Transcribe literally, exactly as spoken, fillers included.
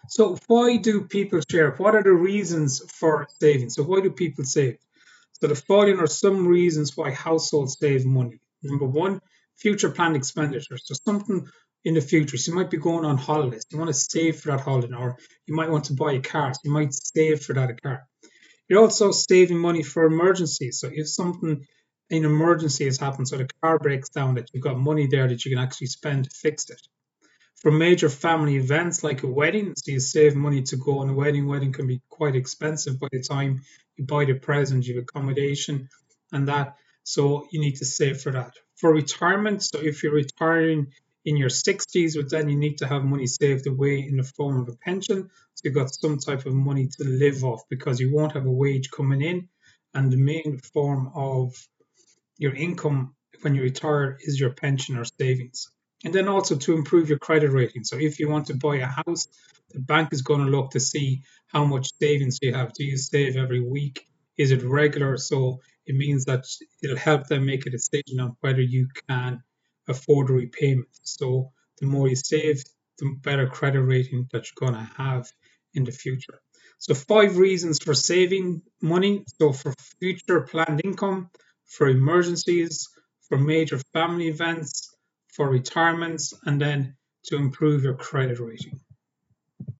So why do people share? What are the reasons for saving? So why do people save? So the following are some reasons why households save money. Number one, future planned expenditures. So something in the future. So you might be going on holidays. You want to save for that holiday, or you might want to buy a car. So you might save for that car. You're also saving money for emergencies. So if something an emergency has happened, so the car breaks down, that you've got money there that you can actually spend to fix it. For major family events like a wedding, so you save money to go on a wedding. Wedding can be quite expensive by the time you buy the present, you have accommodation and that. So you need to save for that. For retirement, so if you're retiring in your sixties, but then you need to have money saved away in the form of a pension. So you've got some type of money to live off because you won't have a wage coming in. And the main form of your income when you retire is your pension or savings. And then also to improve your credit rating. So if you want to buy a house, the bank is going to look to see how much savings you have. Do you save every week? Is it regular? So it means that it'll help them make a decision on whether you can afford a repayment. So the more you save, the better credit rating that you're going to have in the future. So five reasons for saving money. So for future planned income, for emergencies, for major family events, for retirements, and then to improve your credit rating.